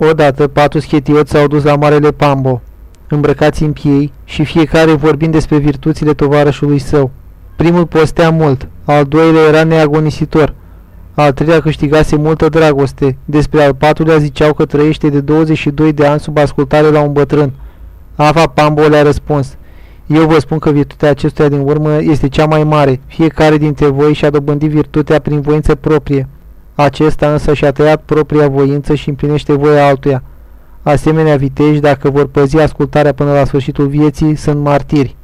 Odată, 4 schetioți s-au dus la Marele Pambo, îmbrăcați în piei și fiecare vorbind despre virtuțile tovarășului său. Primul postea mult, al doilea era neagonisitor, al treilea câștigase multă dragoste, despre al patrulea ziceau că trăiește de 22 de ani sub ascultare la un bătrân. Ava Pambo le-a răspuns: eu vă spun că virtutea acestuia din urmă este cea mai mare. Fiecare dintre voi și-a dobândit virtutea prin voință proprie. Acesta însă și-a tăiat propria voință și împlinește voia altuia. Asemenea viteji, dacă vor păzi ascultarea până la sfârșitul vieții, sunt martiri.